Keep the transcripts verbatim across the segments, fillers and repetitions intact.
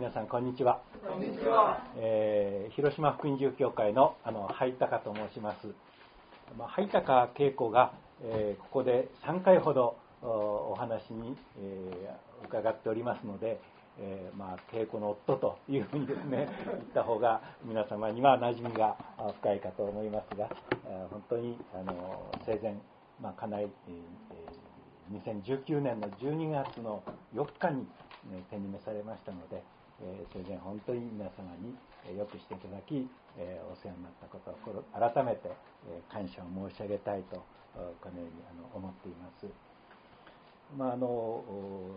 皆さんこんにちは。 こんにちは。 えー、広島福音住教会のあの灰高と申します。まあ、灰高恵子が、えー、ここでさんかいほど お, お話に、えー、伺っておりますので、えーまあ、恵子の夫というふうにですね言った方が皆様には馴染みが深いかと思いますが、えー、本当にあの生前、まあ、家内、えー、にせんじゅうきゅうねんのじゅうにがつのよっかに手に召されましたので、えー、生前本当に皆様によくしていただき、えー、お世話になったことを改めて、えー、感謝を申し上げたいとこのようにあの思っています。まあ、あの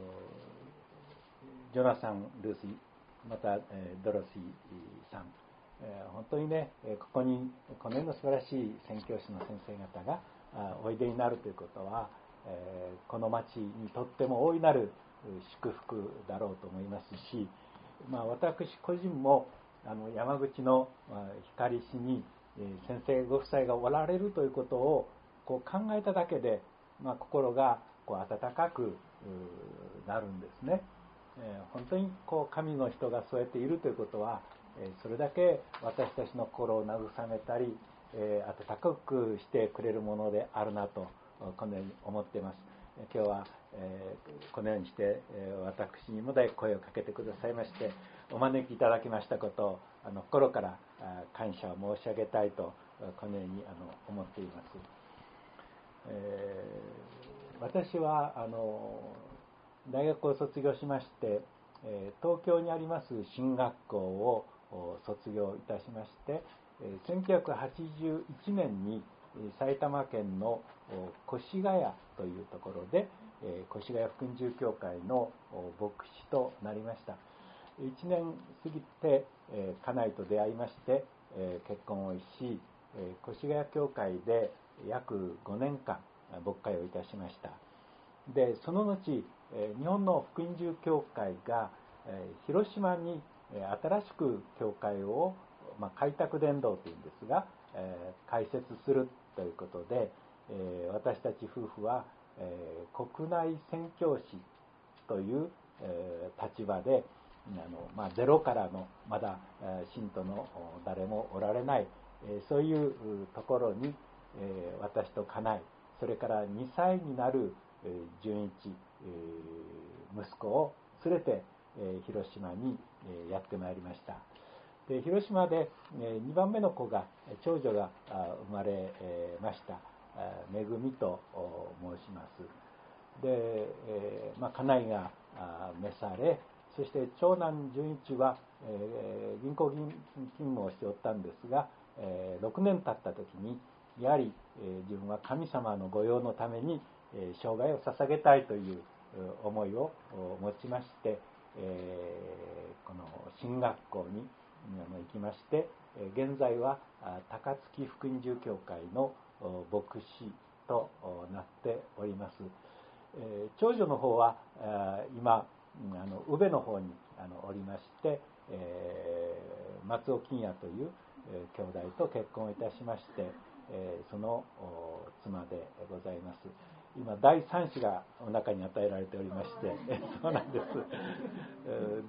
ジョナサン・ルースまた、えー、ドロシーさん、えー、本当にねここにこのような素晴らしい宣教師の先生方がおいでになるということは、えー、この町にとっても大いなる祝福だろうと思いますし、まあ、私個人もあの山口の光市に先生ご夫妻がおられるということをこう考えただけで、まあ、心がこう温かくなるんですね。本当にこう神の人がそうやっているということは、それだけ私たちの心を慰めたり温かくしてくれるものであるなとこのように思っています。今日は、えー、このようにして、えー、私にもで声をかけてくださいましてお招きいただきましたことをあの心から感謝を申し上げたいとこのようにあの思っています。えー、私はあの大学を卒業しまして、えー、東京にあります進学校を卒業いたしまして、せんきゅうひゃくはちじゅういちねんに埼玉県の越谷というところで越谷福音住教会の牧師となりました。いちねん過ぎて家内と出会いまして結婚をし、越谷教会で約ごねんかん牧会をいたしました。でその後日本の福音住教会が広島に新しく教会を、まあ、開拓伝道というんですが開設するということで、私たち夫婦は国内宣教師という立場であの、まあ、ゼロからのまだ信徒の誰もおられないそういうところに私と家内それからにさいになる純一息子を連れて広島にやってまいりました。で広島でにばんめの子が長女が生まれました。めぐみと申します。で、えーまあ、家内が召され、そして長男純一は、えー、銀行勤務をしておったんですが、えー、ろくねん経った時にやはり、えー、自分は神様の御用のために、えー、生涯を捧げたいという思いを持ちまして、えー、この進学校に行きまして、現在は高槻福音住教会の牧師となっております。長女の方は今あの宇部の方にあのおりまして、松尾金也という兄弟と結婚いたしまして、その妻でございます。今だいさん子がお腹に与えられておりましてそうなんです。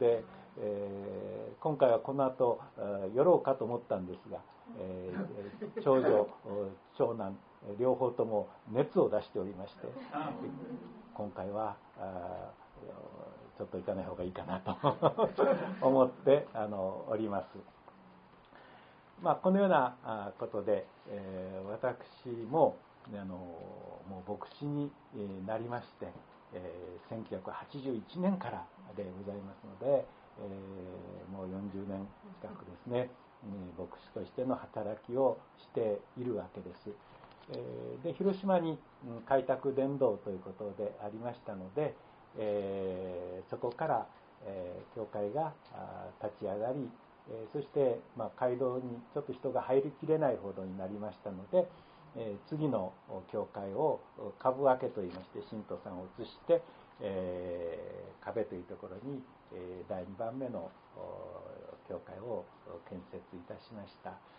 で、えー、今回はこの後寄ろうかと思ったんですが、えー、長女長男両方とも熱を出しておりまして、今回はちょっと行かない方がいいかなと思ってあのおります。まあ、このようなことで、えー、私もあのもう牧師になりまして、えー、せんきゅうひゃくはちじゅういちねんからでございますので、えー、もうよんじゅうねん近くですね、牧師としての働きをしているわけです。えー、で広島に開拓伝道ということでありましたので、えー、そこから、えー、教会が立ち上がり、えー、そして、まあ、街道にちょっと人が入りきれないほどになりましたので、えー、次の教会を株分けといいまして信徒さんを移して、えー、壁というところに、えー、だいにばんめの教会を建設いたしました。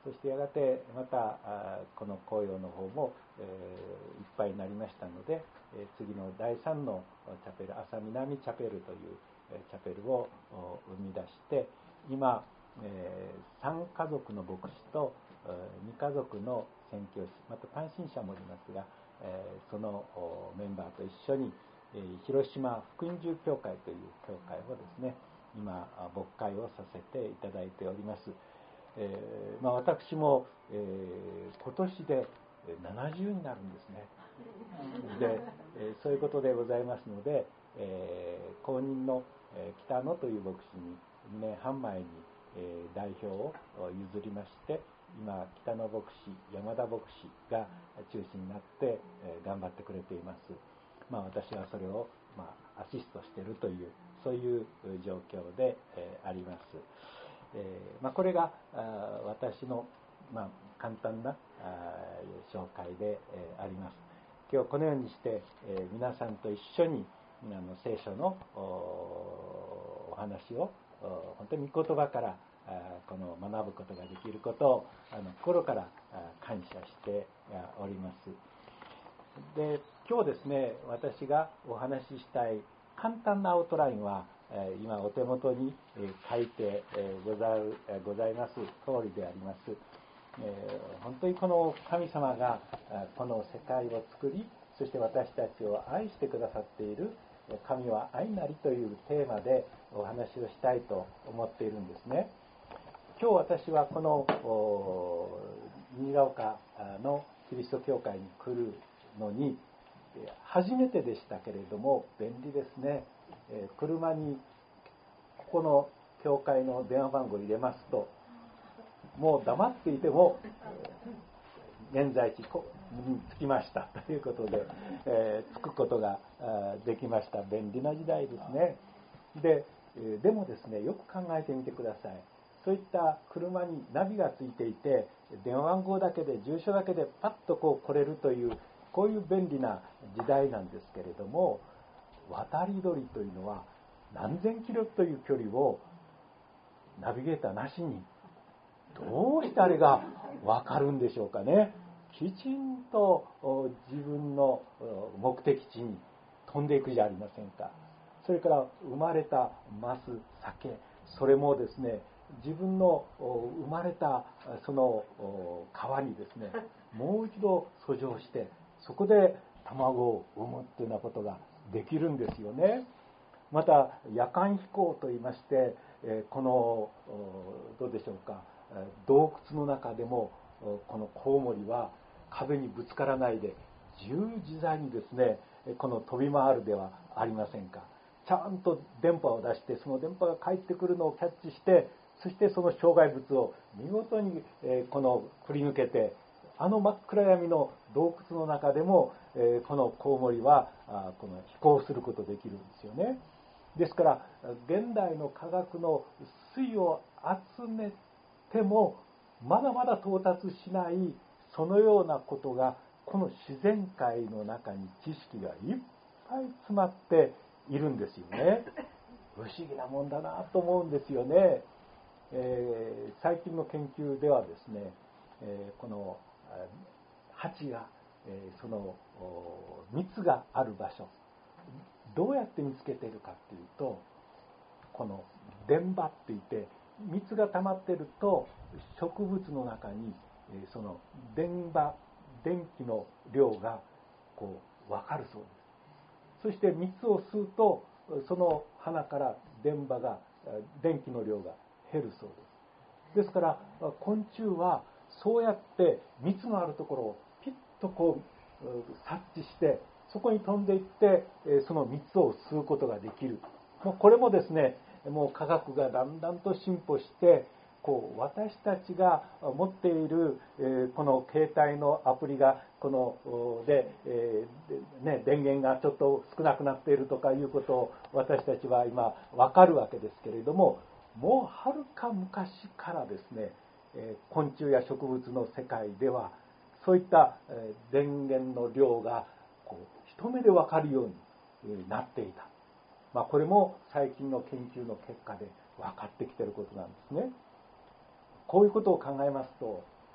そしてやがてまたこの紅葉の方も、えー、いっぱいになりましたので、えー、次のだいさんのチャペル、朝南チャペルというチャペルを生み出して、今、えー、さん家族の牧師とに家族の宣教師、また単身者もいますが、えー、そのメンバーと一緒に、えー、広島福音住教会という教会をですね、今牧会をさせていただいております。えーまあ、私も、えー、今年でななじゅうになるんですね。で、えー、そういうことでございますので、えー、後任の、えー、北野という牧師ににねんはん前に、えー、代表を譲りまして、今北野牧師、山田牧師が中心になって、えー、頑張ってくれています。まあ、私はそれを、まあ、アシストしているというそういう状況で、えー、あります。えーまあ、これが私の、まあ、簡単な紹介で、えー、あります。今日このようにして、えー、皆さんと一緒にあの聖書の お, お話を本当に御言葉からこの学ぶことができることをあの心から感謝しております。で、今日ですね、私がお話ししたい簡単なアウトラインは今お手元に書いてござるございます通りであります。本当にこの神様がこの世界を作り、そして私たちを愛してくださっている神は愛なりというテーマでお話をしたいと思っているんですね。今日私はこの新ヶ丘のキリスト教会に来るのに初めてでしたけれども、便利ですね。車にここの教会の電話番号を入れますと、もう黙っていても現在地に着きましたということで、えー、着くことができました。便利な時代ですね。で、でもですね、よく考えてみてください。そういった車にナビがついていて、電話番号だけで、住所だけでパッとこう来れるという、こういう便利な時代なんですけれども、渡り鳥というのは何千キロという距離をナビゲーターなしにどうしてあれが分かるんでしょうかね。きちんと自分の目的地に飛んでいくじゃありませんか。それから生まれたマス、酒、それもですね、自分の生まれたその川にですね、もう一度遡上してそこで卵を産むというようなことができるんですよね。また夜間飛行といいまして、このどうでしょうか、洞窟の中でもこのコウモリは壁にぶつからないで自由自在にですね、この飛び回るではありませんか。ちゃんと電波を出して、その電波が返ってくるのをキャッチして、そしてその障害物を見事にこのくり抜けて、あの真っ暗闇の洞窟の中でもこのコウモリはこの飛行することができるんですよね。ですから現代の科学の粋を集めてもまだまだ到達しないそのようなことがこの自然界の中に知識がいっぱい詰まっているんですよね。不思議なもんだなと思うんですよね。えー、最近の研究ではですね、えー、この蜂が、えー、その蜜がある場所、どうやって見つけているかというと、この電場っていって蜜が溜まっていると植物の中にその電場、電気の量がこう分かるそうです。そして蜜を吸うとその花から電場が電気の量が減るそうです。ですから昆虫はそうやって蜜のあるところをピッとこう察知してそこに飛んでいってその蜜を吸うことができる。もうこれもですね、もう科学がだんだんと進歩してこう私たちが持っている、えー、この携帯のアプリがこので、えーでね、電源がちょっと少なくなっているとかいうことを私たちは今分かるわけですけれども、もうはるか昔からですね、えー、昆虫や植物の世界ではそういった、えー、電源の量がこう一目で分かるようになっていた。まあ、これも最近の研究の結果で分かってきていることなんですね。こういうことを考えますと、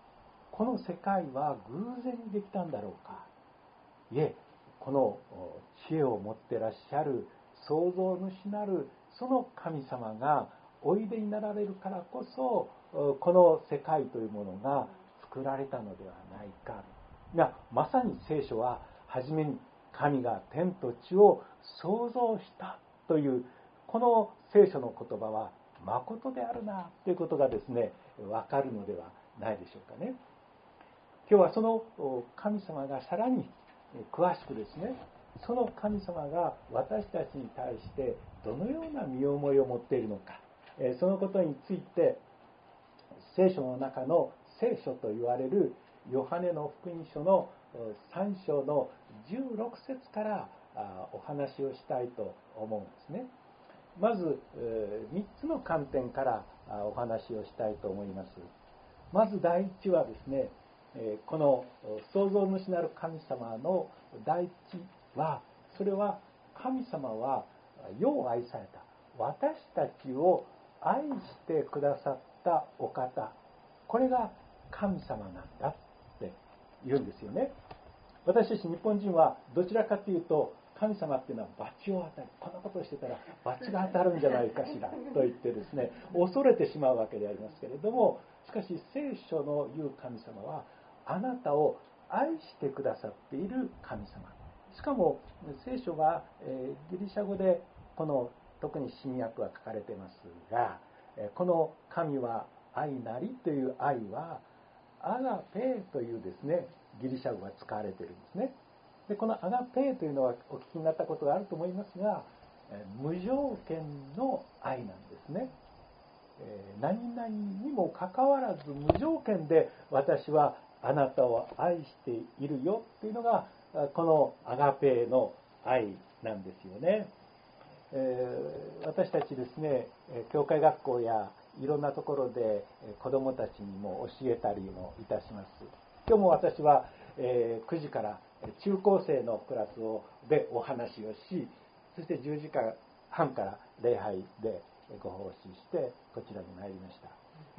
この世界は偶然にできたんだろうか。いえ、この知恵を持ってらっしゃる創造主なるその神様がおいでになられるからこそ、この世界というものが作られたのではないか。いや、まさに聖書は初めに神が天と地を創造したというこの聖書の言葉は誠であるなということがですね、わかるのではないでしょうかね。今日はその神様がさらに詳しくですね、その神様が私たちに対してどのような身思いを持っているのか、そのことについて聖書の中の聖書と言われるヨハネの福音書のさん章のじゅうろく節からお話をしたいと思うんですね。まずみっつの観点からお話をしたいと思います。まず第一はですね、この創造主なる神様の第一は、それは神様は世を愛された、私たちを愛してくださったお方、これが神様なんだって言うんですよね。私たち日本人はどちらかというと、神様っていうのは罰を与える、こんなことをしてたら罰が当たるんじゃないかしらと言ってですね、恐れてしまうわけでありますけれども、しかし聖書の言う神様はあなたを愛してくださっている神様。しかも聖書が、えー、ギリシャ語でこの特に新約は書かれていますが、この神は愛なりという愛はアガペというですね、ギリシャ語が使われているんですね。でこのアガペというのはお聞きになったことがあると思いますが、無条件の愛なんですね。何々にもかかわらず無条件で私はあなたを愛しているよっていうのがこのアガペの愛なんですよね。私たちですね、教会学校やいろんなところで子どもたちにも教えたりもいたします。今日も私はくじから中高生のクラスをでお話をし、そしてじゅうじかはんから礼拝でご奉仕してこちらに参りました。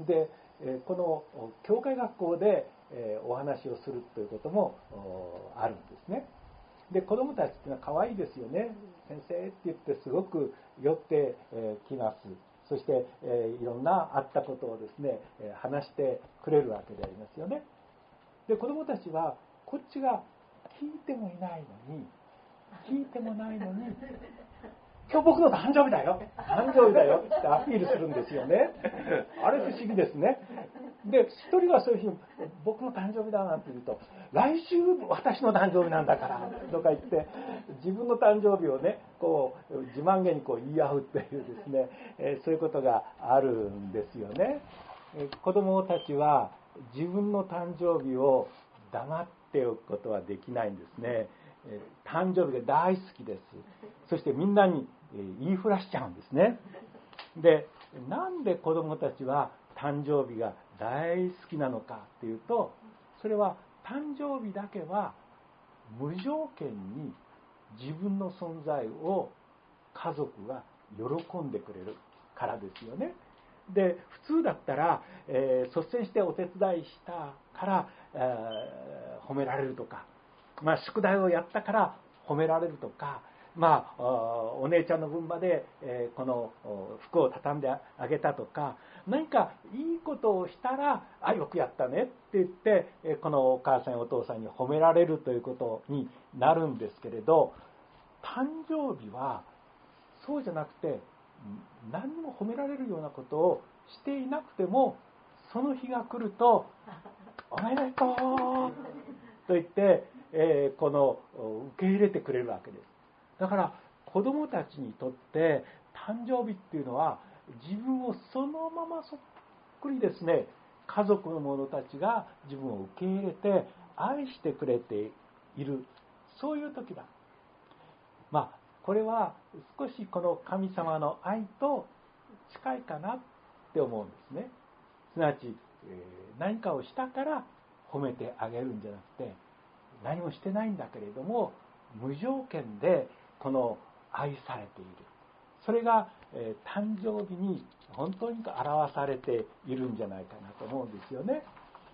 でこの教会学校でお話をするということもあるんですね。で子どもたちっていうのは可愛いですよね。先生って言ってすごく寄ってきます。そしていろんなあったことをですね話してくれるわけでありますよね。で子どもたちはこっちが聞いてもいないのに聞いてもないのに今日僕の誕生日だよ誕生日だよってアピールするんですよね。あれ不思議ですね。で一人がそういう日に僕の誕生日だなんて言うと、来週私の誕生日なんだからとか言って自分の誕生日をねこう自慢げにこう言い合うっていうですね、えー、そういうことがあるんですよね。えー、子供たちは自分の誕生日を黙っておくことはできないんですね。えー、誕生日が大好きです。そしてみんなに言いふらしちゃうんですね。で、なんで子供たちは誕生日が大好きなのかっていうと、それは誕生日だけは無条件に自分の存在を家族が喜んでくれるからですよね。で普通だったら、えー、率先してお手伝いしたから、えー、褒められるとか、まあ、宿題をやったから褒められるとか、まあ、お姉ちゃんの分まで、えー、この服を畳んであげたとか、何かいいことをしたらあよくやったねって言って、えー、このお母さんやお父さんに褒められるということになるんですけれど、誕生日はそうじゃなくて何にも褒められるようなことをしていなくても、その日が来るとおめでとうと言って、えー、この受け入れてくれるわけです。だから子どもたちにとって誕生日っていうのは自分をそのままそっくりですね、家族の者たちが自分を受け入れて愛してくれている、そういう時だ。まあこれは少しこの神様の愛と近いかなって思うんですね。すなわち、えー、何かをしたから褒めてあげるんじゃなくて、何もしてないんだけれども無条件でこの愛されている、それが、えー、誕生日に本当に表されているんじゃないかなと思うんですよね。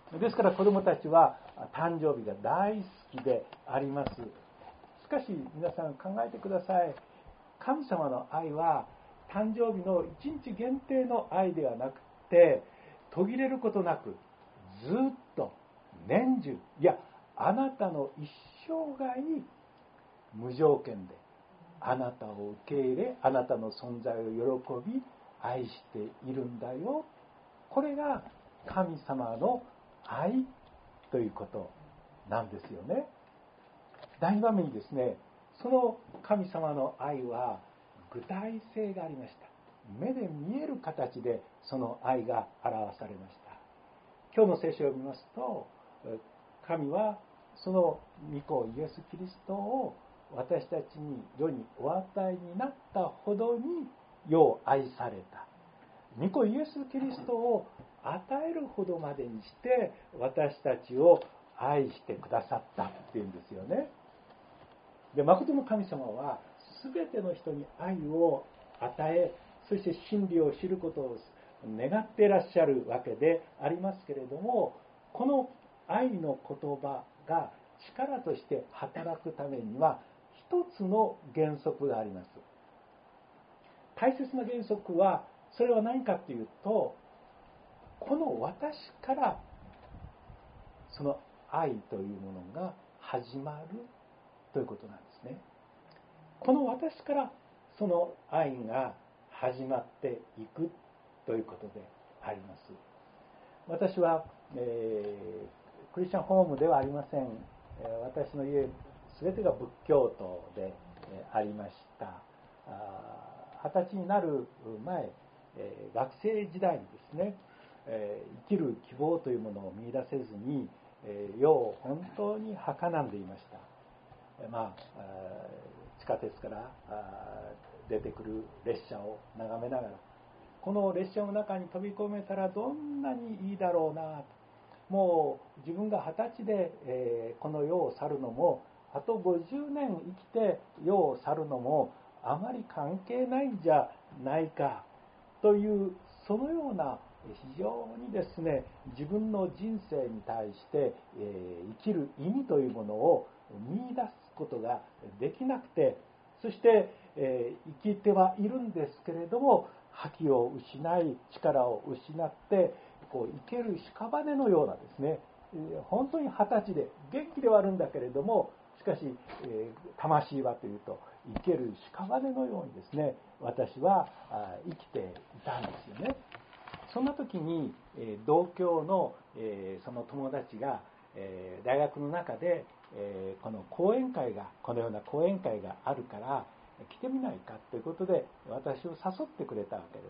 ですから子どもたちは誕生日が大好きであります。しかし皆さん考えてください。神様の愛は誕生日の一日限定の愛ではなくて、途切れることなくずっと年中、いやあなたの一生涯無条件であなたを受け入れ、あなたの存在を喜び愛しているんだよ。これが神様の愛ということなんですよね。第二番目にですね、その神様の愛は具体性がありました。目で見える形でその愛が表されました。今日の聖書を見ますと、神はその御子イエス・キリストを私たちに世にお与えになったほどに世を愛された。御子イエス・キリストを与えるほどまでにして私たちを愛してくださったっていうんですよね。で、誠の神様は全ての人に愛を与え、そして真理を知ることを願っていらっしゃるわけでありますけれども、この愛の言葉が力として働くためには一つの原則があります。大切な原則は、それは何かというと、この私からその愛というものが始まるということなんですね。この私からその愛が始まっていくということであります。私は、えー、クリスチャンホームではありません。私の家全てが仏教徒でありました。二十歳になる前、学生時代にですね、生きる希望というものを見出せずに世を本当に儚んでいました。まあ、地下鉄から出てくる列車を眺めながら、この列車の中に飛び込めたらどんなにいいだろうなと。もう自分が二十歳で、えー、この世を去るのも、あとごじゅうねん生きて世を去るのもあまり関係ないんじゃないかという、そのような非常にですね、自分の人生に対して、えー、生きる意味というものを見出すことができなくて、そして、えー、生きてはいるんですけれども、覇気を失い、力を失って、こう生ける屍のようなですね、本当に二十歳で元気ではあるんだけれども、しかし、えー、魂はというと生ける屍のようにですね、私は生きていたんですよね。そんな時に、えー、同郷の、えー、その友達が、えー、大学の中で、えー、この講演会がこのような講演会があるから来てみないかということで私を誘ってくれたわけです。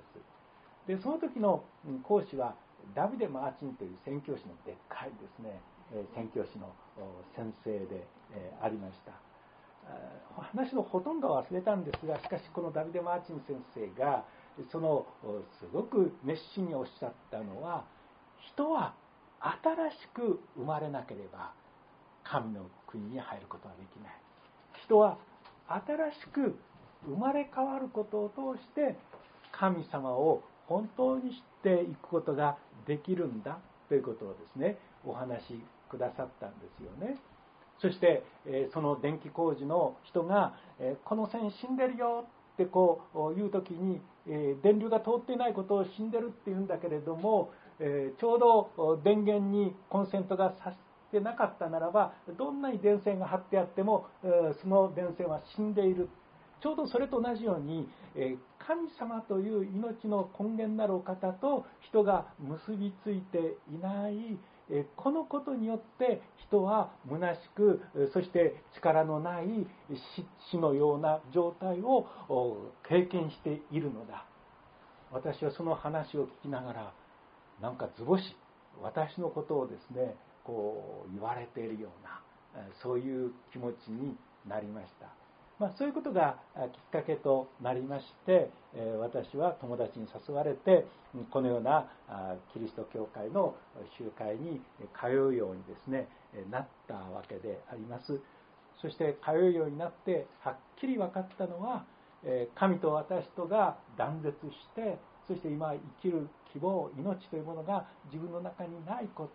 で、その時の講師はダビデ・マーチンという宣教師のでっかいですね、宣教師の先生でありました。話のほとんどは忘れたんですが、しかしこのダビデ・マーチン先生がそのすごく熱心におっしゃったのは、人は新しく生まれなければ神の国に入ることはできない。人は新しく生まれ変わることを通して神様を本当に知っていくことができるんだということをですね、お話しくださったんですよね。そしてその電気工事の人がこの線死んでるよってこう言うときに、電流が通っていないことを死んでるって言うんだけれども、ちょうど電源にコンセントが挿してなかったならば、どんなに電線が張ってあってもその電線は死んでいる。ちょうどそれと同じように、神様という命の根源なるお方と人が結びついていない、このことによって人は虚しく、そして力のない死のような状態を経験しているのだ。私はその話を聞きながら、なんか図星、私のことをですね、こう言われているような、そういう気持ちになりました。まあ、そういうことがきっかけとなりまして、私は友達に誘われてこのようなキリスト教会の集会に通うようにですねなったわけであります。そして通うようになってはっきり分かったのは、神と私とが断絶して、そして今生きる希望、命というものが自分の中にないこと、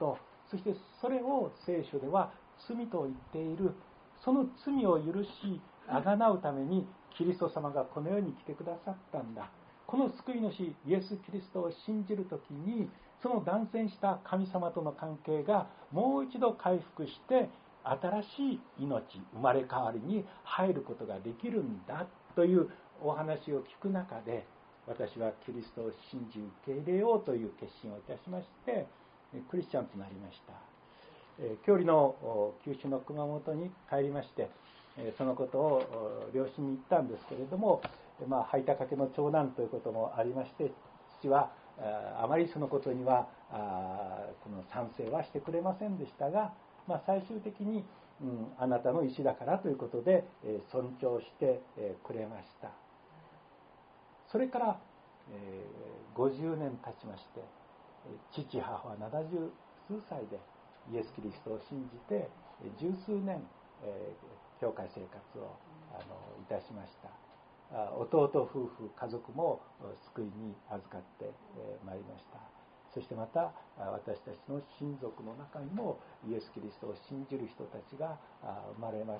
そしてそれを聖書では罪と言っている。その罪を許しあがなうためにキリスト様がこの世に来てくださったんだ。この救い主イエス・キリストを信じるときに、その断線した神様との関係がもう一度回復して、新しい命、生まれ変わりに入ることができるんだというお話を聞く中で、私はキリストを信じ受け入れようという決心をいたしまして、クリスチャンとなりました。郷里の九州の熊本に帰りまして、そのことを両親に言ったんですけれども、まあ、吐いたかけの長男ということもありまして、父はあまりそのことにはこの賛成はしてくれませんでしたが、まあ、最終的に、うん、あなたの意思だからということで尊重してくれました。それからごじゅうねん経ちまして、父母はななじゅうすうさいでイエス・キリストを信じて十数年教会生活をあのいたしました。弟夫婦家族も救いに預かってまいりました。そしてまた私たちの親族の中にもイエス・キリストを信じる人たちが生まれまして、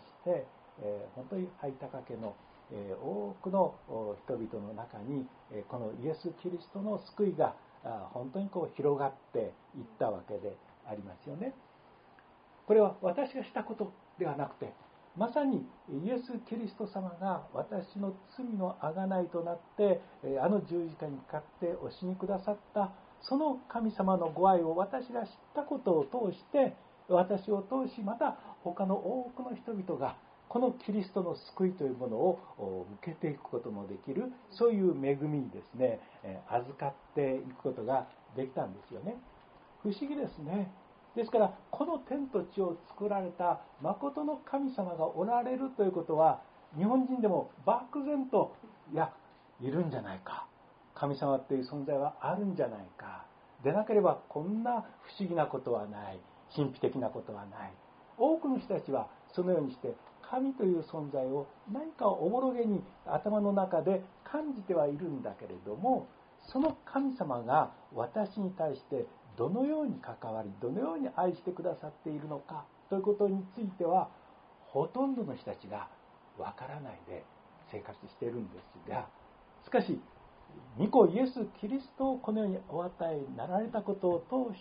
本当に吐いたかけの多くの人々の中にこのイエス・キリストの救いが本当にこう広がっていったわけでありますよね。これは私がしたことではなくて、まさにイエス・キリスト様が私の罪の贖いとなってあの十字架にかかってお死にくださった、その神様のご愛を私が知ったことを通して、私を通しまた他の多くの人々がこのキリストの救いというものを受けていくこともできる、そういう恵みにですね預かっていくことができたんですよね。不思議ですね。ですからこの天と地を作られた誠の神様がおられるということは、日本人でも漠然といやいるんじゃないか、神様っていう存在はあるんじゃないか、でなければこんな不思議なことはない、神秘的なことはない。多くの人たちはそのようにして神という存在を何かおぼろげに頭の中で感じてはいるんだけれども、その神様が私に対してどのように関わり、どのように愛してくださっているのかということについては、ほとんどの人たちがわからないで生活しているんですが、しかし御子イエス・キリストをこの世にお与えになられたことを通して、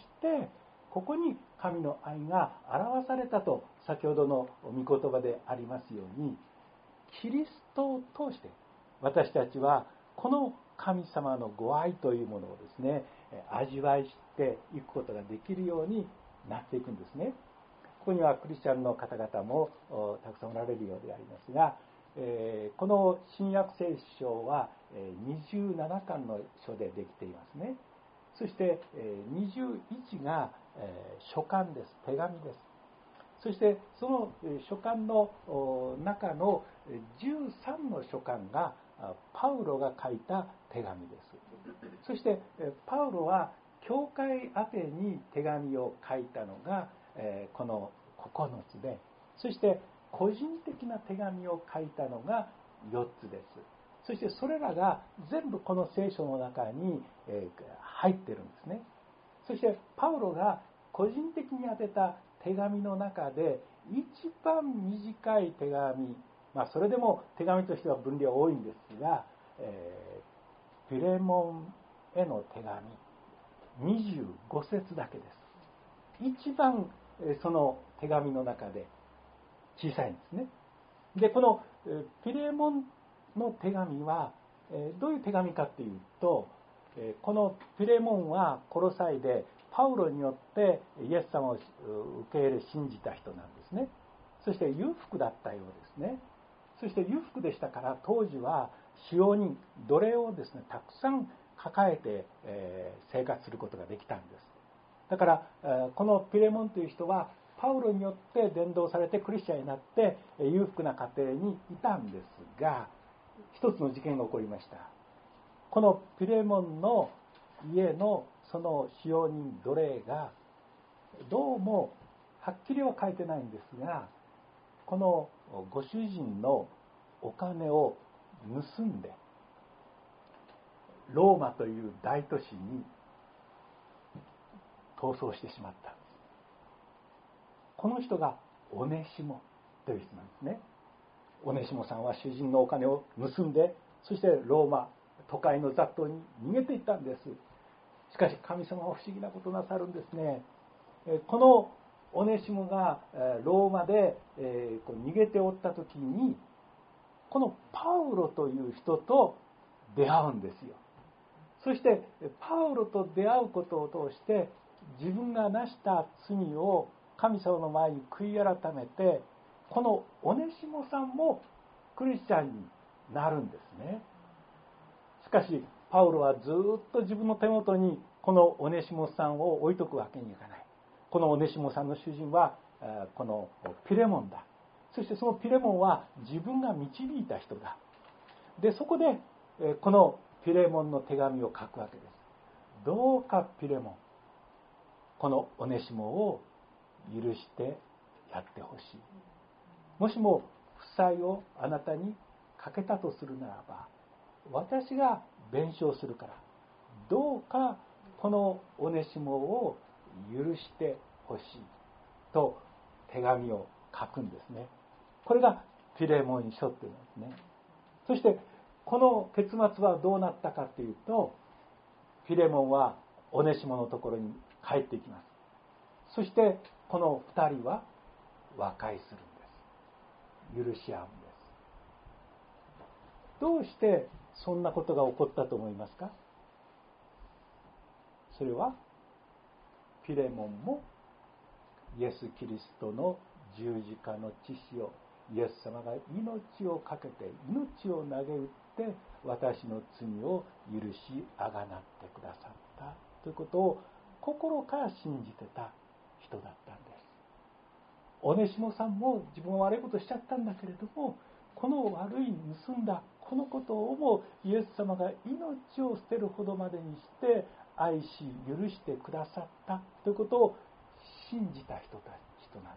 ここに神の愛が表されたと先ほどの御言葉でありますように、キリストを通して私たちはこの神様のご愛というものをですね味わい知っていくことができるようになっていくんですね。ここにはクリスチャンの方々もたくさんおられるようでありますが、この新約聖書はにじゅうななかんの書でできていますね。そしてにじゅういちが書簡です、手紙です。そしてその書簡の中のじゅうさんの書簡がパウロが書いた手紙です。そしてパウロは教会宛てに手紙を書いたのがこのここのつで、そして個人的な手紙を書いたのがよっつです。そしてそれらが全部この聖書の中に入ってるんですね。そしてパウロが個人的に宛てた手紙の中で一番短い手紙、まあ、それでも手紙としては分量多いんですが、えー、ピレモンへの手紙にじゅうごせつだけです。一番その手紙の中で小さいんですね。でこのピレモンの手紙はどういう手紙かというと、このピレモンはコロサイでパウロによってイエス様を受け入れ信じた人なんですね。そして裕福だったようですね。そして裕福でしたから、当時は使用人、奴隷をですねたくさん抱えて生活することができたんです。だからこのピレモンという人はパウロによって伝道されてクリスチャンになって裕福な家庭にいたんですが、一つの事件が起こりました。このピレモンの家のその使用人奴隷がどうもはっきりは書いてないんですが、このご主人のお金を盗んでローマという大都市に逃走してしまったんです。 この人がオネシモという人なんですね。オネシモさんは主人のお金を盗んで、そしてローマ都会の雑踏に逃げていったんです。しかし神様は不思議なことをなさるんですね。このオネシモがローマで逃げておった時に、このパウロという人と出会うんですよ。そしてパウロと出会うことを通して、自分がなした罪を神様の前に悔い改めて、このオネシモさんもクリスチャンになるんですね。しかしパウロはずっと自分の手元にこのオネシモさんを置いとくわけにいかない。このオネシモさんの主人はこのピレモンだ。そしてそのピレモンは自分が導いた人だ。でそこでこのピレモンの手紙を書くわけです。どうかピレモン、このオネシモを許してやってほしい。もしも負債をあなたにかけたとするならば、私が弁償するから、どうかこのオネシモを許してほしいと手紙を書くんですね。これがピレモン書っていうんですね。そしてこの結末はどうなったかというと、ピレモンはオネシモのところに帰っていきます。そしてこの二人は和解するんです。許し合うんです。どうしてそんなことが起こったと思いますか？それはピレモンもイエス・キリストの十字架の血潮、イエス様が命をかけて命を投げ打って私の罪を許しあがなってくださったということを心から信じてた人だったんです。オネシモさんも自分は悪いことしちゃったんだけれども、この悪い盗んだこのことをもイエス様が命を捨てるほどまでにして愛し許してくださったということを信じた人た人なんです。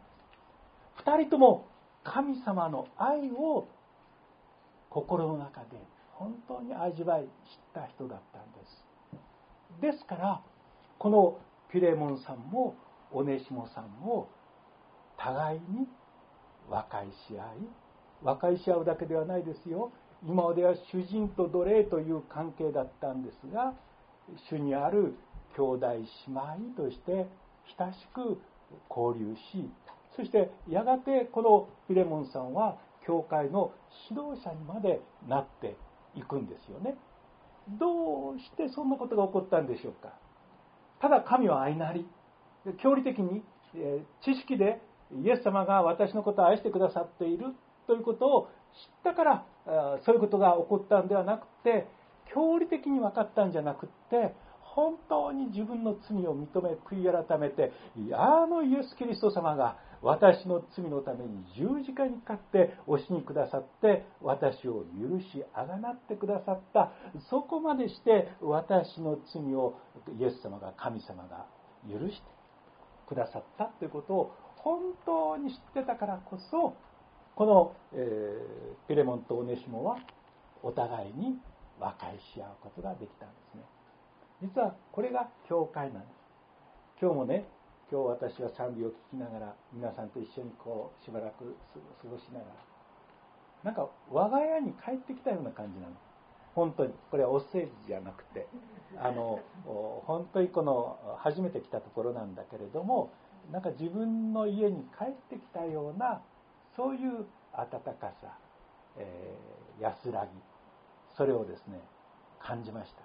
二人とも神様の愛を心の中で本当に味わい知った人だったんです。ですからこのピレモンさんもオネシモさんも互いに和解し合い、和解し合うだけではないですよ。今までは主人と奴隷という関係だったんですが、主にある兄弟姉妹として親しく交流し、そしてやがてこのピレモンさんは教会の指導者にまでなっていくんですよね。どうしてそんなことが起こったんでしょうか。ただ神は愛なり、教理的に知識でイエス様が私のことを愛してくださっているということを知ったからそういうことが起こったんではなくて、教理的に分かったんじゃなくて、本当に自分の罪を認め悔い改めて、あのイエス・キリスト様が私の罪のために十字架にかかってお死にくださって私を許しあがなってくださった。そこまでして私の罪をイエス様が神様が許してくださったということを本当に知ってたからこそ、この、えー、ピレモンとオネシモはお互いに和解し合うことができたんですね。実はこれが教会なんです。今日もね、今日私は賛美を聞きながら皆さんと一緒にこうしばらく過ごしながら、なんか我が家に帰ってきたような感じなの。本当にこれはお世辞じゃなくて、あの本当にこの初めて来たところなんだけれども、なんか自分の家に帰ってきたようなそういう温かさ、えー、安らぎ、それをですね感じました。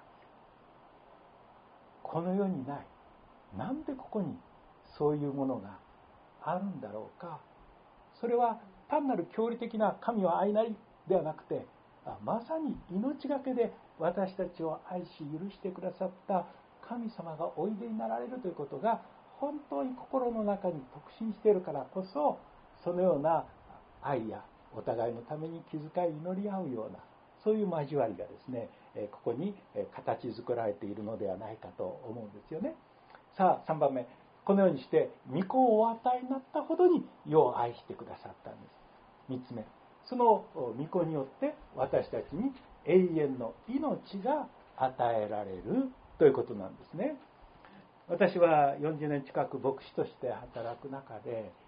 この世にない、なんでここにそういうものがあるんだろうか。それは単なる教理的な神は愛なりではなくて、まさに命がけで私たちを愛し許してくださった神様がおいでになられるということが本当に心の中に特進しているからこそ、そのような愛やお互いのために気遣い祈り合うようなそういう交わりがですね、ここに形作られているのではないかと思うんですよね。さあさんばんめ、このようにして御子をお与えになったほどに世を愛してくださったんです。みっつめ、その御子によって私たちに永遠の命が与えられるということなんですね。私はよんじゅうねん近く牧師として働く中で、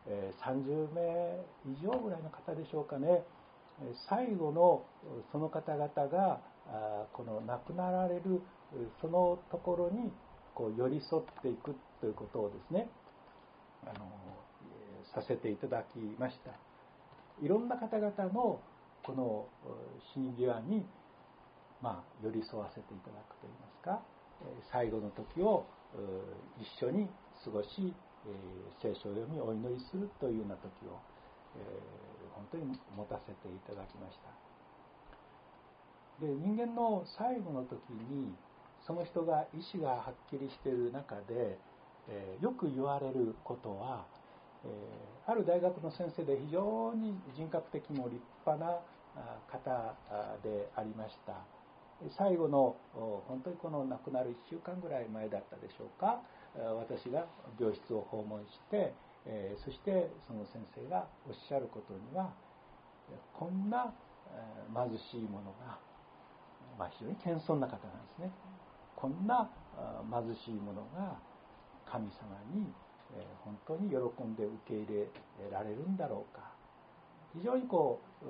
さんじゅうめい以上ぐらいの方でしょうかね、最後のその方々がこの亡くなられるそのところにこう寄り添っていくということをですね、あのさせていただきました。いろんな方々のこの死に際に、まあ、寄り添わせていただくといいますか、最後の時を一緒に過ごし、聖書を読みお祈りするというような時を本当に持たせていただきました。で、人間の最後の時にその人が意志がはっきりしている中で、よく言われることは、ある大学の先生で非常に人格的も立派な方でありました。最後の本当にこの亡くなるいっしゅうかんぐらい前だったでしょうか、私が病室を訪問して、そしてその先生がおっしゃることには、こんな貧しい者が、まあ、非常に謙遜な方なんですね。こんな貧しい者が神様に本当に喜んで受け入れられるんだろうか。非常にこう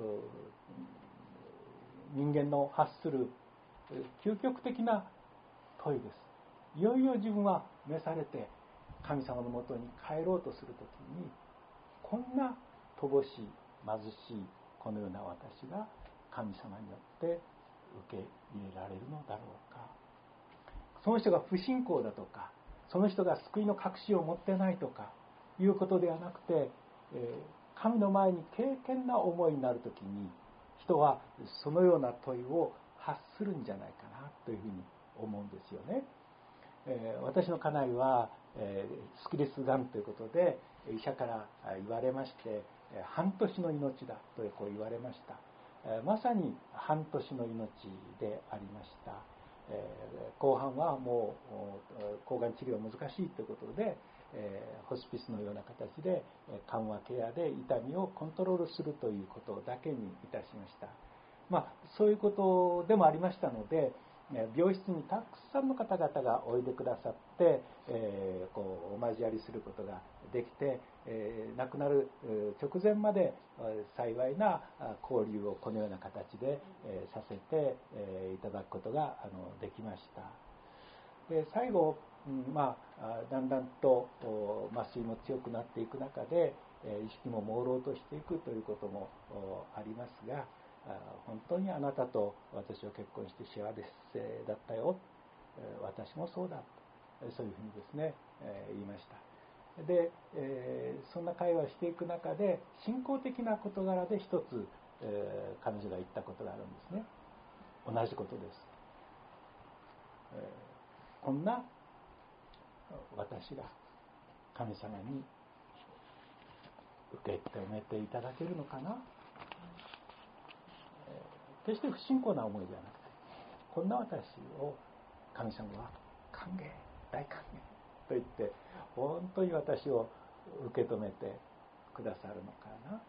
人間の発する究極的な問いです。いよいよ自分は召されて神様のもとに帰ろうとするときに、こんな乏しい貧しいこのような私が神様によって受け入れられるのだろうか。その人が不信仰だとか、その人が救いの確信を持ってないとかいうことではなくて、神の前に敬虔な思いになるときに、人はそのような問いを発するんじゃないかなというふうに思うんですよね。私の家内はスキルスがんということで医者から言われまして、半年の命だとこう言われました。まさに半年の命でありました。後半はもう抗がん治療は難しいということで、ホスピスのような形で緩和ケアで痛みをコントロールするということだけにいたしました。まあ、そういうことでもありましたので、病室にたくさんの方々がおいでくださって、えー、こうお交わりすることができて、えー、亡くなる直前まで幸いな交流をこのような形で、えー、させて、えー、いただくことがあのできました。で、最後、うん、まあ、だんだんと麻酔も強くなっていく中で、意識も朦朧としていくということもありますが、本当にあなたと私は結婚して幸せだったよ、私もそうだ、そういうふうにですね、言いました。で、そんな会話をしていく中で信仰的な事柄で一つ彼女が言ったことがあるんですね。同じことです。こんな私が神様に受け止めていただけるのかな。決して不信仰な思いではなくて、こんな私を神様は歓迎、大歓迎と言って本当に私を受け止めてくださるのかな。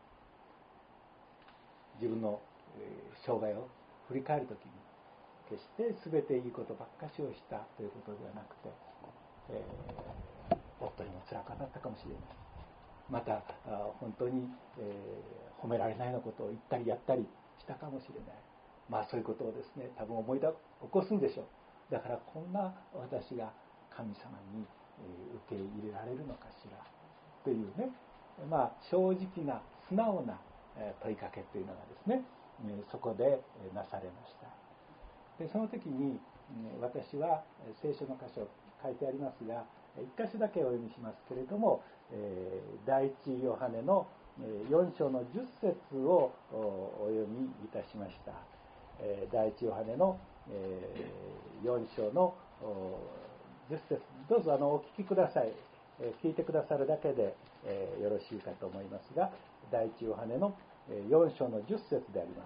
自分の生涯を振り返るときに決して全ていいことばっかしをしたということではなくて、えー、夫にも辛くなったかもしれない。また本当に、えー、褒められないようなことを言ったりやったりしたかもしれない。まあそういうことをですね、多分思い起こすんでしょう。だからこんな私が神様に受け入れられるのかしらというね、まあ正直な素直な問いかけというのがですね、そこでなされました。で、その時に私は聖書の箇所書いてありますが、一箇所だけお読みしますけれども、第一ヨハネのよん章のじゅっ節をお読みいたしました。第一ヨハネのよん章のじゅっ節、どうぞあのお聞きください。聞いてくださるだけでよろしいかと思いますが、第一ヨハネのよん章のじゅっ節であります。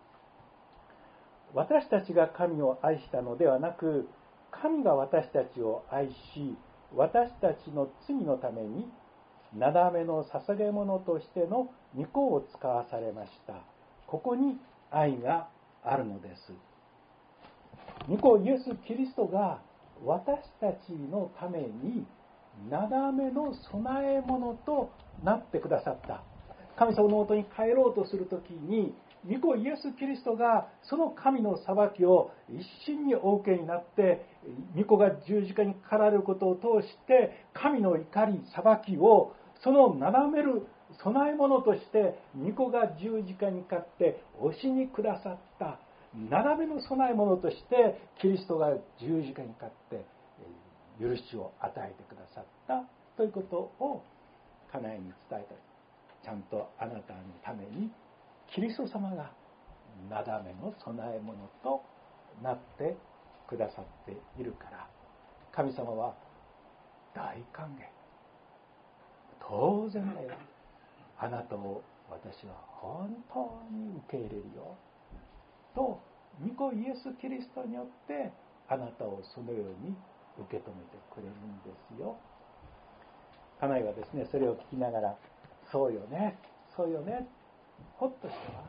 私たちが神を愛したのではなく、神が私たちを愛し、私たちの罪のためになだめの捧げ物としての御子を使わされました。ここに愛があるのです。御子イエス・キリストが私たちのためになだめの供え物となってくださった。神様のもとに帰ろうとするときに、御子イエス・キリストがその神の裁きを一心にお受けになって、御子が十字架にかかられることを通して神の怒り裁きをそのなだめる供え物として御子が十字架にかかって押しにくださったなだめの供え物としてキリストが十字架にかかって許しを与えてくださったということを家内に伝えた。ちゃんとあなたのためにキリスト様がなだめの供え物となってくださっているから、神様は大歓迎、当然だよ、あなたを私は本当に受け入れるよと、御子イエス・キリストによってあなたをそのように受け止めてくれるんですよ。家内はですね、それを聞きながら、そうよね、そうよね、ほっとしては。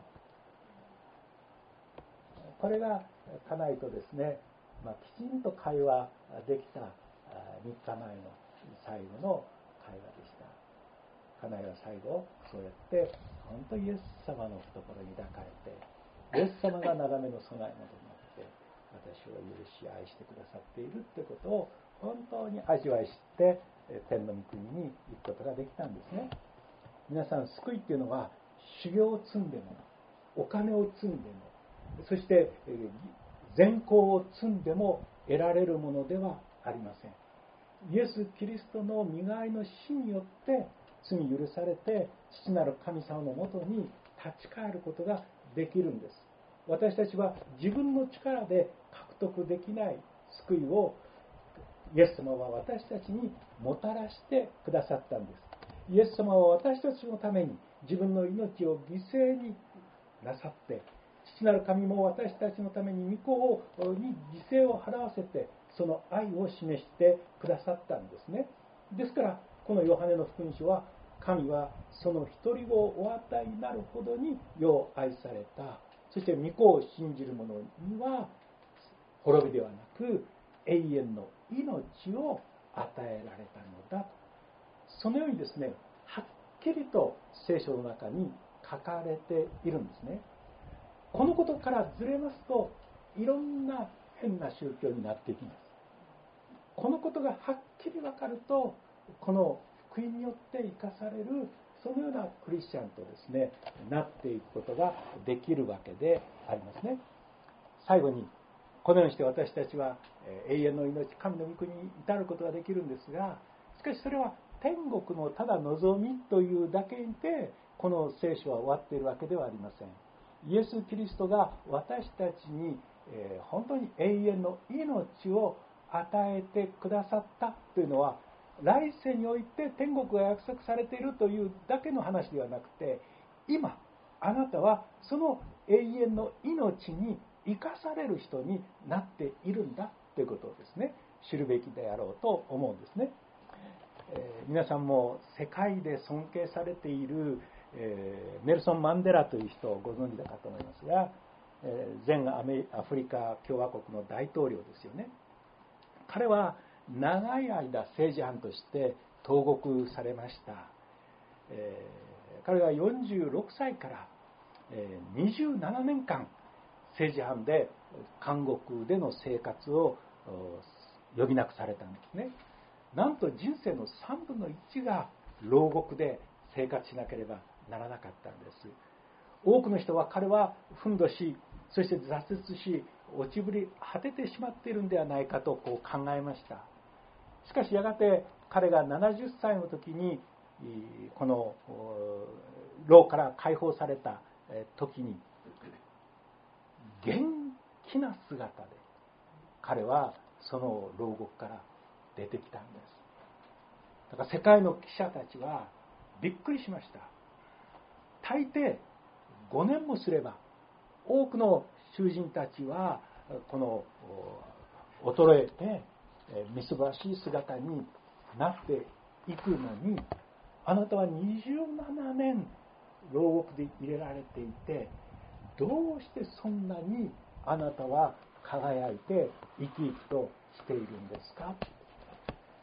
これが家内とですね、まあ、きちんと会話できたみっかまえの最後の会話でした。家内は最後そうやって本当にイエス様の懐に抱かれて、イエス様がなだめの供え物になって私を許し愛してくださっているということを本当に味わい知って天の御国に行くことができたんですね。皆さん、救いっていうのは修行を積んでもお金を積んでも、そして善行を積んでも得られるものではありません。イエス・キリストの身代わりの死によって罪許されて父なる神様のもとに立ち返ることができるんです。私たちは自分の力で獲得できない救いをイエス様は私たちにもたらしてくださったんです。イエス様は私たちのために自分の命を犠牲になさって、父なる神も私たちのために御子に犠牲を払わせてその愛を示してくださったんですね。ですからこのヨハネの福音書は、神はその一人子をお与えになるほどに世を愛された。そして御子を信じる者には滅びではなく永遠の命を与えられたのだ。そのようにですね、はっきりと聖書の中に書かれているんですね。このことからずれますと、いろんな変な宗教になっていきます。このことがはっきり分かると、この福音によって生かされるそのようなクリスチャンとですね、なっていくことができるわけでありますね。最後に、このようにして私たちは永遠の命、神の御国に至ることができるんですが、しかしそれは天国のただ望みというだけでこの聖書は終わっているわけではありません。イエス・キリストが私たちに本当に永遠の命を与えてくださったというのは、来世において天国が約束されているというだけの話ではなくて、今あなたはその永遠の命に生かされる人になっているんだということをですね、知るべきであろうと思うんですね。えー、皆さんも世界で尊敬されている、えー、ネルソン・マンデラという人をご存知だかと思いますが、えー、全アメアフリカ共和国の大統領ですよね。彼は長い間政治犯として投獄されました。えー、彼はよんじゅうろくさいから、えー、にじゅうななねんかん政治犯で監獄での生活を余儀なくされたんですね。なんと人生のさんぶんのいちが牢獄で生活しなければならなかったんです。多くの人は彼は憤怒し、そして挫折し、落ちぶり果ててしまっているんではないかとこう考えました。しかしやがて彼がななじゅっさいの時にこの牢から解放された時に元気な姿で彼はその牢獄から出てきたんです。だから世界の記者たちはびっくりしました。大抵ごねんもすれば多くの囚人たちはこの衰えてみすぼらしい姿になっていくのに、あなたはにじゅうななねん牢獄で入れられていて、どうしてそんなにあなたは輝いて生き生きとしているんですか。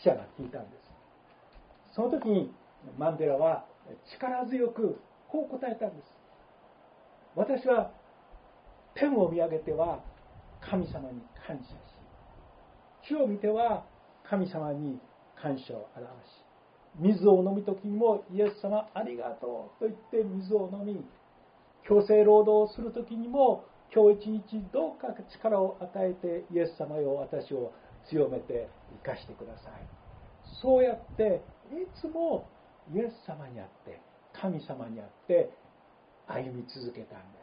記者が聞いたんです。その時にマンデラは力強くこう答えたんです。私は天を見上げては神様に感謝し、地を見ては神様に感謝を表し、水を飲む時にもイエス様ありがとうと言って水を飲み、強制労働をする時にも今日一日どうか力を与えてイエス様よ私を強めて生かしてください。そうやっていつもイエス様にあって神様にあって歩み続けたんです。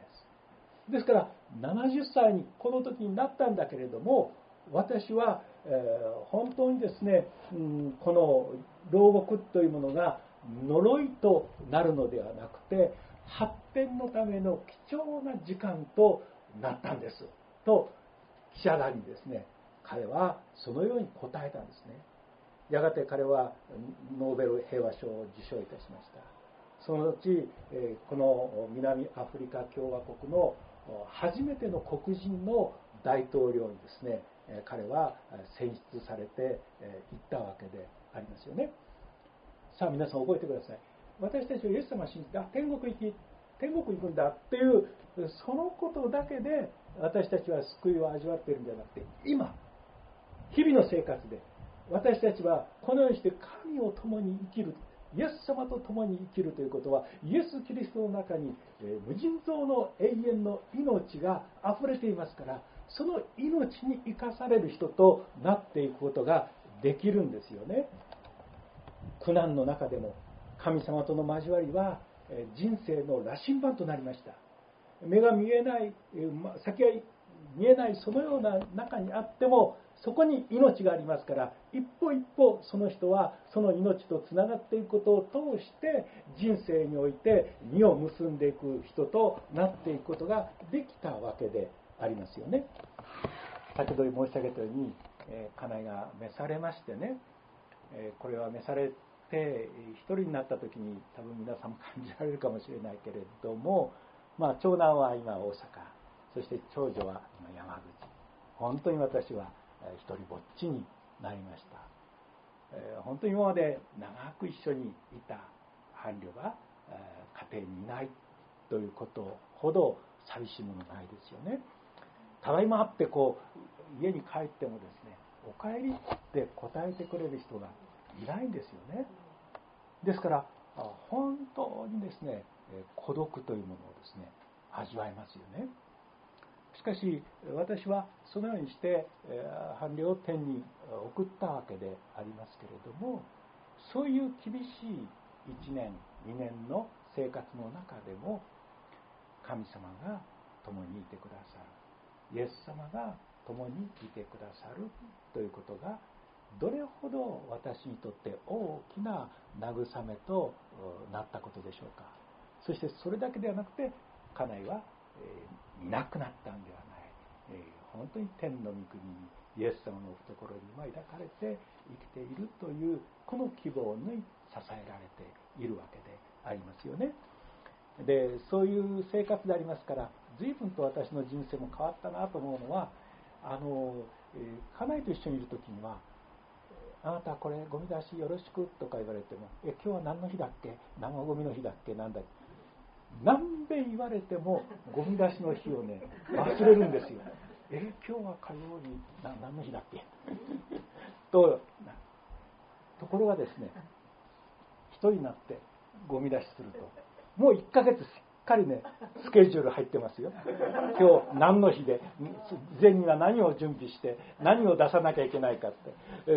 ですからななじゅっさいにこの時になったんだけれども、私は、えー、本当にですね、うん、この牢獄というものが呪いとなるのではなくて発展のための貴重な時間となったんですと記者らにですね、彼はそのように答えたんですね。やがて彼はノーベル平和賞を受賞いたしました。その後この南アフリカ共和国の初めての黒人の大統領にですね、彼は選出されていったわけでありますよね。さあ皆さん覚えてください。私たちはイエス様を信じて、あ、天国行き、天国行くんだっていうそのことだけで私たちは救いを味わっているんじゃなくて、今日々の生活で私たちはこのようにして神を共に生きる、イエス様と共に生きるということは、イエス・キリストの中に無尽蔵の永遠の命があふれていますから、その命に生かされる人となっていくことができるんですよね。苦難の中でも神様との交わりは人生の羅針盤となりました。目が見えない、先が見えないそのような中にあっても、そこに命がありますから、一歩一歩その人はその命とつながっていくことを通して人生において実を結んでいく人となっていくことができたわけでありますよね。先ほど申し上げたように、家内が召されましてね、これは召されて一人になった時に多分皆さんも感じられるかもしれないけれども、まあ、長男は今大阪、そして長女は今山口。本当に私は一人ぼっちになりました。本当に今まで長く一緒にいた伴侶が家庭にいないということほど寂しいものないですよね。ただいま会ってこう家に帰ってもですね、お帰りって答えてくれる人がいないんですよね。ですから本当にですね、孤独というものをですね味わいますよね。しかし私はそのようにして伴侶を天に送ったわけでありますけれども、そういう厳しいいちねんにねんの生活の中でも神様が共にいてくださる、イエス様が共にいてくださるということがどれほど私にとって大きな慰めとなったことでしょうか。そしてそれだけではなくて、家内は、えー、いなくなったんではない、えー、本当に天の御国にイエス様の懐に今抱かれて生きているというこの希望に支えられているわけでありますよね。でそういう生活でありますから、随分と私の人生も変わったなと思うのは、あの、えー、家内と一緒にいる時には、あなたこれゴミ出しよろしくとか言われても、え今日は何の日だっけ、生ゴミの日だっけ、なんだっけ、何べん言われてもゴミ出しの日をね忘れるんですよ。え今日は火曜日、な何の日だっけとところがですね、一人になってゴミ出しするともういっかげつしっかりねスケジュール入ってますよ。今日何の日で、事前には何を準備して何を出さなきゃいけないかって、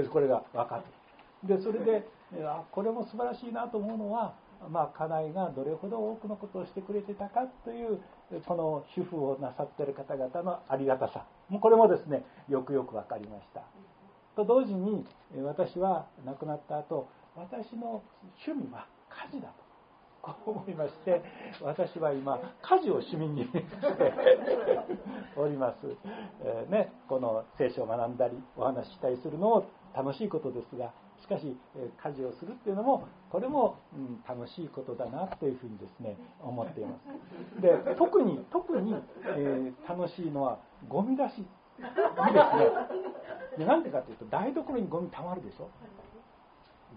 これが分かる。でそれであこれも素晴らしいなと思うのは、まあ、家内がどれほど多くのことをしてくれてたかというこの主婦をなさっている方々のありがたさ、これもですねよくよく分かりました。と同時に私は亡くなった後、私の趣味は家事だとこう思いまして、私は今家事を趣味にしております、えーね、この聖書を学んだりお話ししたりするのも楽しいことですが、しかし家事をするっていうのもこれも、うん、楽しいことだなというふうにですね思っています。で特に特に、えー、楽しいのはゴミ出しいいですね。でなんでかというと、台所にゴミたまるでしょ。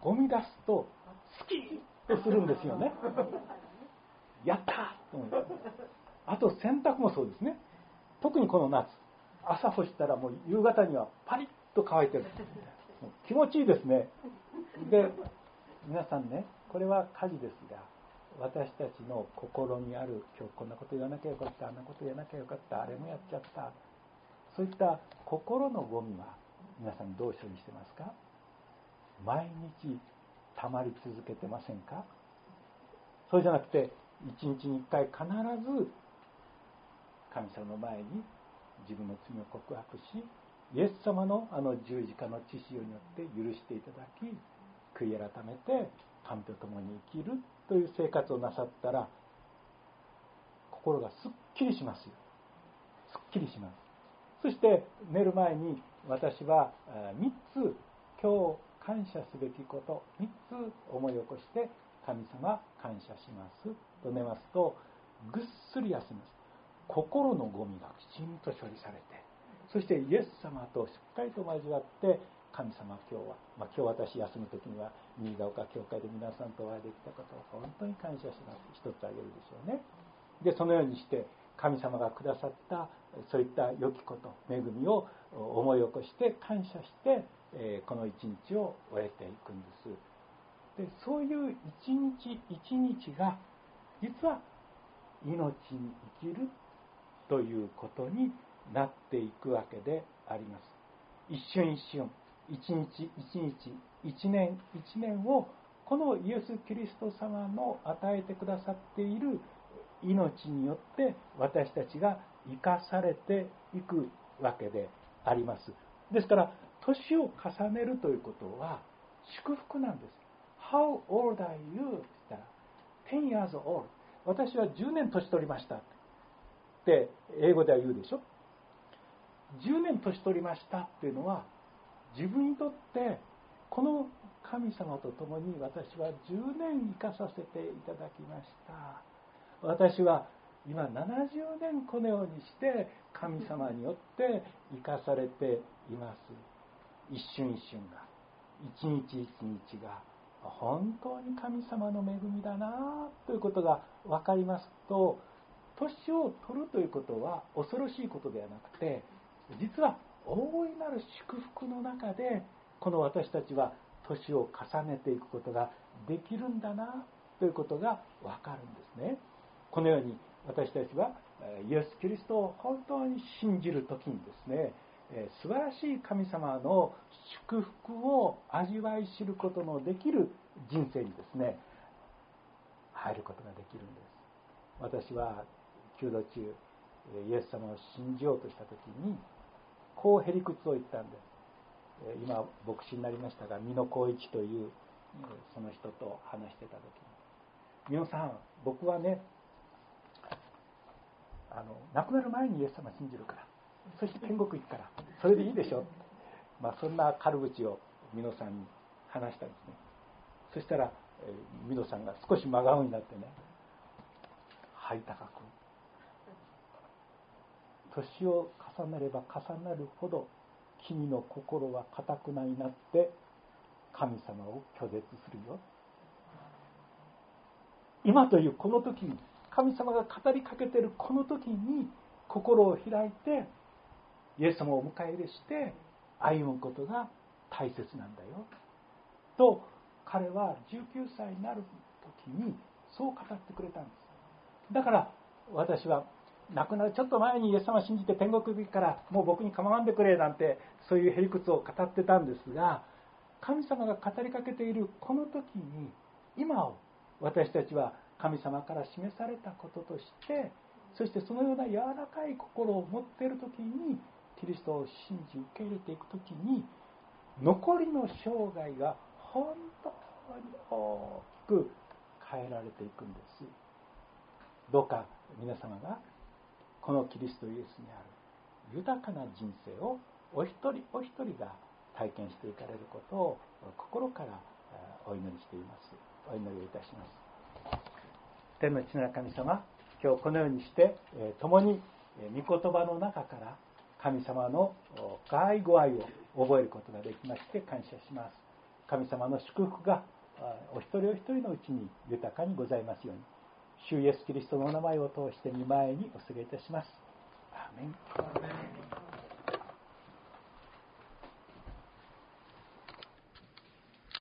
ゴミ出すとスキッとするんですよね。やったと思います。あと洗濯もそうですね。特にこの夏、朝干したらもう夕方にはパリッと乾いてる。気持ちいいですね。で、皆さんね、これは家事ですが、私たちの心にある、今日こんなこと言わなきゃよかった、あんなこと言わなきゃよかった、あれもやっちゃった、そういった心のゴミは皆さんどう処理してますか？毎日溜まり続けてませんか？そうじゃなくて一日に一回必ず神様の前に自分の罪を告白し、イエス様のあの十字架の血潮によって許していただき、悔い改めて神と共に生きるという生活をなさったら、心がすっきりしますよ。すっきりします。そして寝る前に私はみっつ今日感謝すべきことみっつ思い起こして、神様感謝しますと寝ますとぐっすり休みます。心のゴミがきちんと処理されて、そしてイエス様としっかりと交わって、神様今日は、まあ、今日私休む時には新ヶ丘教会で皆さんとお会いできたことを本当に感謝します。一つあげるでしょうね。でそのようにして神様がくださったそういった良きこと、恵みを思い起こして感謝して、えー、この一日を終えていくんです。でそういう一日一日が実は命に生きるということになっていくわけであります。一瞬一瞬、一日一日、一年一年をこのイエス・キリスト様の与えてくださっている命によって私たちが生かされていくわけであります。ですから年を重ねるということは祝福なんです。 How old are you? って言ったら ten years old。 私はじゅうねん年取りましたって英語では言うでしょ。じゅうねん年取りましたっていうのは、自分にとってこの神様と共に私はじゅうねん生かさせていただきました。私は今ななじゅうねんこのようにして神様によって生かされています。一瞬一瞬が、一日一日が本当に神様の恵みだなということが分かりますと、年を取るということは恐ろしいことではなくて、実は大いなる祝福の中でこの私たちは年を重ねていくことができるんだなということが分かるんですね。このように私たちはイエス・キリストを本当に信じるときにですね、素晴らしい神様の祝福を味わい知ることのできる人生にですね入ることができるんです。私は弓道中イエス様を信じようとしたときにこうへりくつを言ったんです。今牧師になりましたが、美濃光一というその人と話してたときに、美濃さん、僕はねあの亡くなる前にイエス様を信じるから、そして天国行くからそれでいいでしょ、まあ、そんな軽口を美濃さんに話したんですね。そしたら美濃さんが少し真顔になってね、はい高く、年を重ねれば重なるほど君の心は堅くなになって神様を拒絶するよ。今というこの時に、神様が語りかけているこの時に心を開いてイエス様をお迎え入れして歩むことが大切なんだよと、彼はじゅうきゅうさいになる時にそう語ってくれたんです。だから私は亡くなるちょっと前にイエス様を信じて天国行くからもう僕に構わんでくれなんて、そういうへりくつを語ってたんですが、神様が語りかけているこの時に今を私たちは神様から示されたこととして、そしてそのような柔らかい心を持っている時にキリストを信じ受け入れていく時に、残りの生涯が本当に大きく変えられていくんです。どうか皆様がこのキリストイエスにある豊かな人生をお一人お一人が体験していかれることを心からお祈りしています。お祈りをいたします。天の父なる神様、今日このようにして共に御言葉の中から神様の深いご愛を覚えることができまして感謝します。 神様の祝福がお一人お一人のうちに豊かにございますように、主イエスキリストのお名前を通して御前にお告げいたします。アーメン。